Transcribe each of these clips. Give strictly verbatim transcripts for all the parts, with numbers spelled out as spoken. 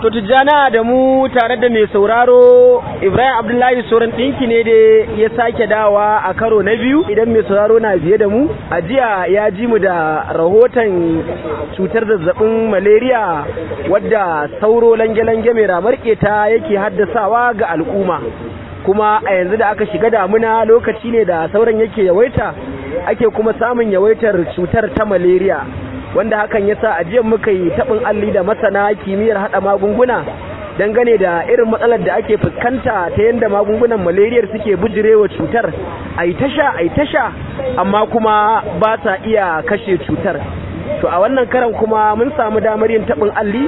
To Tijjana da mu tare da mai sauraro Ibrahim Abdullahi Soran ɗinki ne da ya sake dawa a karo na biyu idan mai sauraro na biye da mu. A jiya ya ji mu da rahoton cutar zazzabin malaria wadda sauro lange-lange mai ramar keta yake haddasawa ga al'umma. Kuma a yanzu da aka shiga damuna lokaci ne da sauran yake yawaita ake kuma samun yawaitar cutar ta malaria. Wanda hakan ya sa ajiyar muka yi taɓin alli da masana kimiyyar haɗa magunguna dangane da irin matsalar da ake fuskanta ta yadda magungunan malariyar suke bujirewa cutar a yi tasha a yi tasha amma kuma ba sa iya kashe cutar. To a wannan karan kuma mun samu damar yin taɓin alli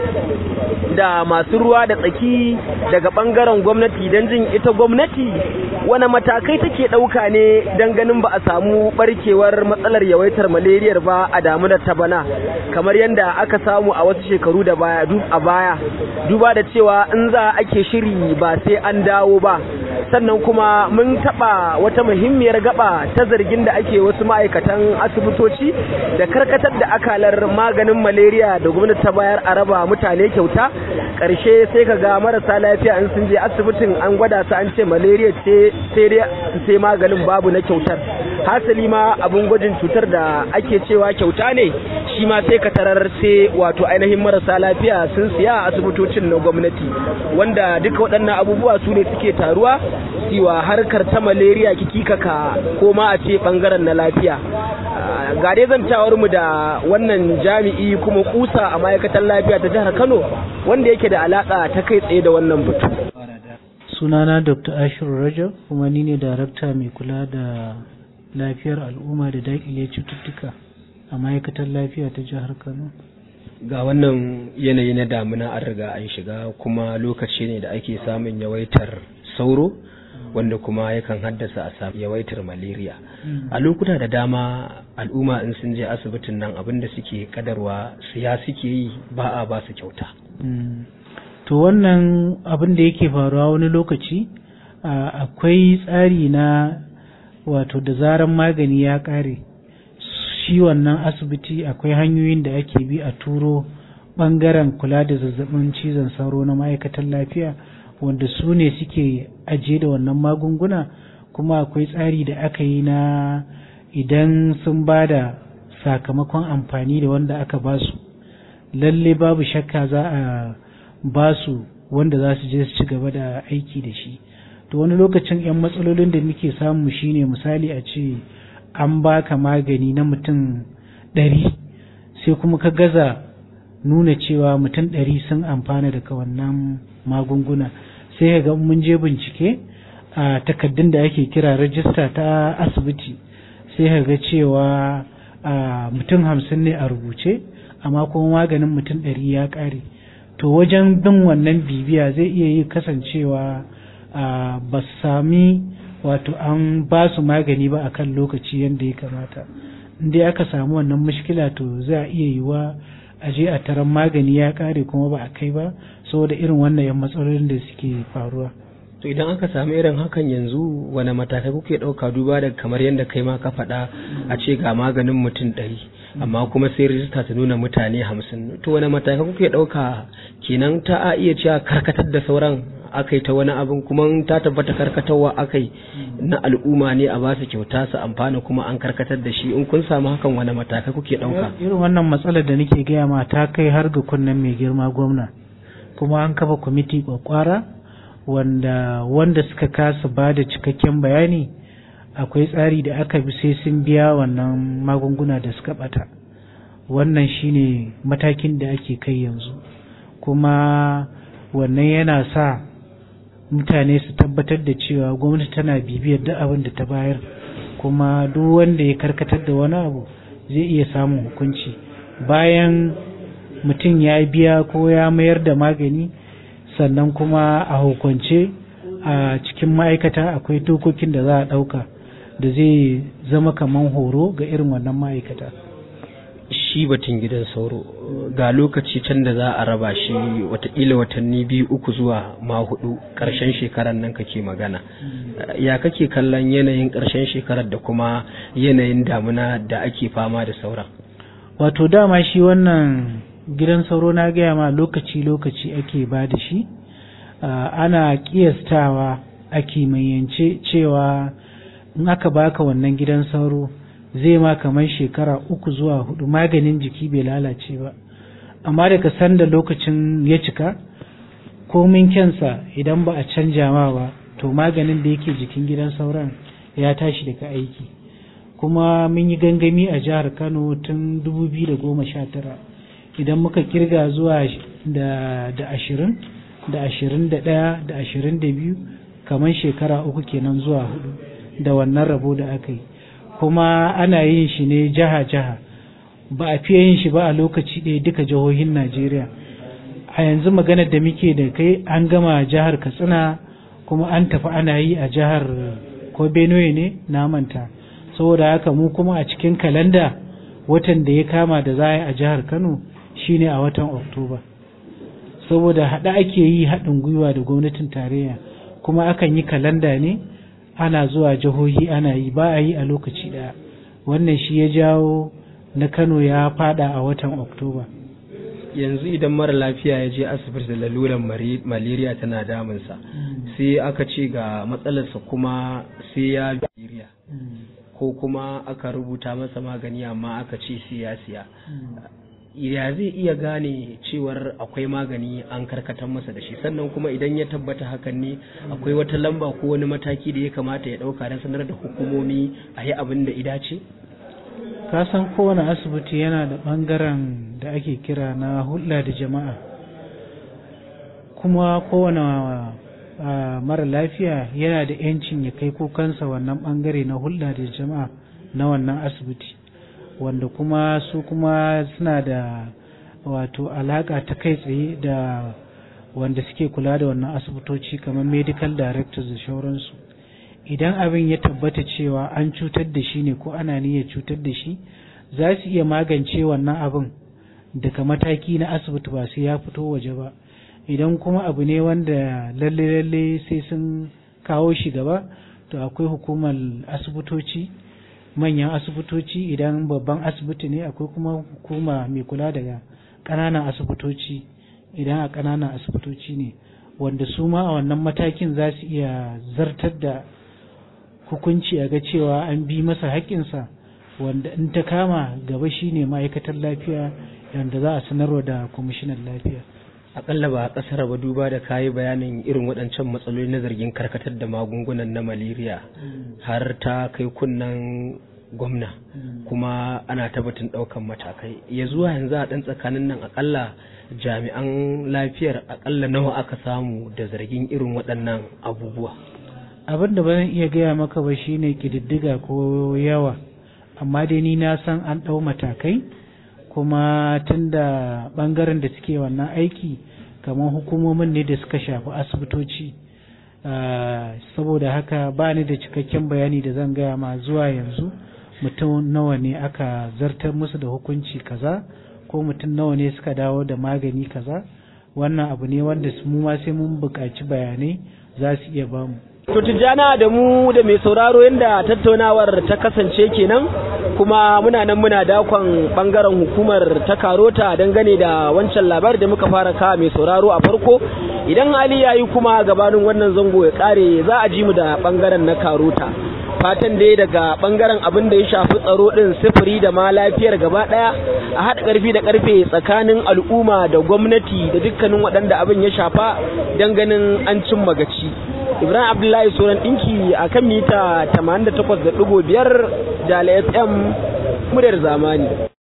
da masu ruwa da tsaki daga ɓangaren gwamnati don jin ita gwamnati wani matakai take ɗauka ne don ganin ba a samu ɓarkewar matsalar yawaitar malariyar ba a damunar ta bana kamar yadda aka samu a wasu shekaru da baya a baya duba da cewa in za ake shiri ba sai an dawo ba. Sannan kuma mun taɓa wata muhimmiyar gaba ta zargin da ake wasu ma'aikatan asibitoci da karkatar da akalar maganin malaria da gwamnati ta bayar a raba mutane kyauta. Ƙarshe sai ka ga marasa lafiya in sun je asibitin an gwada su an ce malaria ce sai dai su sai maganin babu na kyautar. Hasali ma abin gwajin cutar da ake cewa kyauta ne shi ma sai ka tarar sai wato ainihin marasa lafiya sun siya a asibitocin na gwamnati wanda duka waɗannan abubuwa su ne suke taruwa siwa harkar ta malaria kikikaka ko ma a ce ɓangaren na lafiya. Ga dai zantawar mu da wannan jami'i kuma kusa a ma'aikatar lafiya ta jihar Kano wanda yake da alaka ta kai tsaye da wannan batu. Sunana Doctor Ashir Rajab kuma ni ne darakta mai kula da lafiyar al'umma da daƙile cututtuka a ma'aikatar lafiya ta jihar Kano. Ga wannan yanayi na damuna an riga an shiga kuma lokaci ne da ake samun yawaitar sauro wanda kuma yakan haddasa a samu yawaitar malaria. A lokuta da dama al'umma in sun je asibitin nan abinda suke kadarwa siya suke yi ba a ba su kyauta. To wannan abin da yake faruwa wani lokaci akwai tsari na wato da zaran magani ya kare shi wannan asibiti akwai hanyoyin da ake bi a turo bangaren kula da zazzabin cizon sauro na ma'aikatan lafiya wanda su ne suke ajiye da wannan magunguna kuma akwai tsari da aka yi na idan sun ba da sakamakon amfani da wanda aka ba su lalle babu shakka za a ba su wanda za su je su ci gaba da aiki da shi. To wani lokacin 'yan matsalolin da muke samu shine misali a ce an baka magani na mutum ɗari sai kuma ka gaza nuna cewa mutum ɗari sun amfana daga wannan magunguna sai ga mun je bincike a takaddun da ake kira rajista ta asibiti sai ga cewa mutum hamsin ne a rubuce amma kuma maganin mutum ɗari ya ƙare. To wajen bin wannan bibiya zai iya yi kasancewa ba su sami wato an ba su magani ba a kan lokaci yadda ya kamata. Inda aka samu wannan mushkila to za a iya yiwa a je a taron magani ya kare kuma ba a kai ba saboda irin wannan yan matsalolin da suke faruwa. To idan aka samu irin hakan yanzu wani matakai kuke ɗauka duba da kamar yadda kai ma ka faɗa a ce ga maganin mutum ɗari amma kuma sai rijista ta nuna mutane hamsin. To wani matakai kuke ɗauka kenan ta a iya cewa karkatar da sauran akai ta wani abin kuma ta tabbata karkatarwa akai na al'umma ne a basu kyauta su amfana kuma an karkatar da shi in kun samu hakan wani matakai kuke ɗauka? Irin wannan matsalar da nake gaya ma ta kai har ga kunnen mai girma gwamna kuma an kafa kwamiti kwakwara wanda wanda suka kasa ba da cikakken bayani akwai tsari da aka bi sai sun biya wannan magunguna da suka bata. Wannan shine matakin da ake kai yanzu kuma wannan yana sa mutane su tabbatar da cewa gwamnati tana bibiyar duk abin da ta bayar kuma duk wanda ya karkatar da wani abu zai iya samun hukunci bayan mutum ya biya ko ya mayar da magani. Sannan kuma a hukunce a cikin ma'aikata akwai dokokin da za a ɗauka da zai zama kaman horo ga irin wannan ma'aikata. Shi batun gidan sauro ga lokaci can da za a raba shi watakila watanni biyu uku zuwa ma hudu ƙarshen shekarar nan kake magana. Ya kake kallon yanayin ƙarshen shekarar da kuma yanayin damuna da ake fama da sauran? Wato dama shi wannan gidan sauro na gaya ma lokaci-lokaci ake ba da shi. Ana kiyastawa a kimiyyance cewa in aka baka wannan gidan sauro zai ma kamar shekara uku zuwa hudu maganin jiki bai lalace ba, amma daga sanda lokacin ya cika komin kyansa idan ba a canja ma ba to maganin da yake jikin gidan sauran ya tashi daga aiki. Kuma mun yi gangami a jihar Kano tun dubu biyu da goma sha tara, idan muka kirga zuwa da da ashirin da ashirin da ɗaya da ashirin da biyu kamar shekara uku kenan zuwa hudu da wannan rabo da aka yi. Kuma ana yin shi ne jiha-jiha, ba a fiye yin shi ba a lokaci ɗaya duka jihohin Najeriya. A yanzu maganar da muke da kai an gama jihar Katsina, kuma an tafi ana yi a jihar ko Benue ne na manta. Saboda haka mu kuma a cikin kalanda watan da ya kama da za a yi a jihar Kano shine a watan Oktoba. Saboda haɗa ake yi haɗin gwiwa da gwamnatin tarayya, kuma akan yi kalanda ne ana zuwa jihohi ana yi, ba a yi a lokaci ɗaya. Wannan shi ya jawo na Kano ya fada a watan Oktoba. Yanzu idan mara lafiya ya je asibiti da laluran malaria tana damunsa, sai aka ce ga matsalarsa kuma sai ya malaria, ko kuma aka rubuta masa magani amma aka ce sai ya siya, ya zai iya gane cewar akwai magani an karkatar masa da shi? Sannan kuma idan ya tabbata hakan ne, akwai wata lamba ko wani mataki da ya kamata ya ɗauka don sanar da hukumomi a yi abin da ida ce? Ka san kowane asibiti yana da ɓangaren da ake kira na hulɗa da jama'a, kuma kowane mara lafiya yana da 'yancin ya kai kukansa wannan ɓangare na hulɗa da jama'a na wannan asibiti, wanda kuma su kuma suna da wato alaƙa ta kai tsaye da wanda suke kula da wannan asibitoci kamar medical directors da shauransu. Idan abin ya tabbata cewa an cutar da shi ne ko ana niyyar cutar da shi, za su iya magance wannan abin daga mataki na asibiti ba sai ya fito waje ba. Idan kuma abu ne wanda lalle-lalle sai sun kawo shi gaba, to akwai hukumar asibitoci, manyan asibitoci. Idan babban asibiti ne akwai kuma hukuma mai kula da ƙananan asibitoci, idan a ƙananan asibitoci ne, wanda su ma a wannan matakin za su iya zartar da hukunci a ga cewa an bi masa haƙƙinsa, wanda in ta kama gaba shine ma'aikatar lafiya yanda za a sanarwa da kwamishinan lafiya. Akalla ba a ƙasar ba, duba da kayi bayanin irin waɗancan matsaloli na zargin karkatar da magungunan na malaria har ta kai kunnen gwamna, kuma ana tabbatin ɗaukan matakai. Ya zuwa yanzu a ɗan tsakanin nan akalla jami'an lafiyar akalla nawa aka samu da zargin irin waɗannan abubuwa? Abin da ba zan iya gaya maka ba shine kididdiga ko yawa, amma dai ni na san an ɗau matakai, kuma tun da ɓangaren da suke wannan aiki kamar hukumomin ne da suka shafi asibitoci, saboda haka ba ni da cikakken bayani da zan gaya ma zuwa yanzu mutum nawa ne aka zartar musu da hukunci kaza ko mutum nawa ne suka dawo da magani kaza. Wannan abu ne wanda mu ma sai mun buƙaci bayanai za su iya bamu. To Tijjana da mu da mai sauraro yadda tattaunawar ta kasance kenan, kuma muna nan muna dakon bangaren hukumar ta Karota dangane da wancan labari da muka fara kawo mai sauraro a farko. Idan hali yayi kuma gabanin wannan zango ya kare za a ji mu da bangaren na Karota. Fatan dai daga bangaren abin da ya shafi tsaro din, sifiri da ma lafiyar gaba daya, a haɗa ƙarfi da ƙarfe tsakanin al'umma da gwamnati da dukkanin waɗanda abin ya shafa don ganin an cimma gaci. Ibrahim Abdullahi Soran ɗinki a kan mita tamanin da takwas da ɗigo biyar da L F M muryar zamani.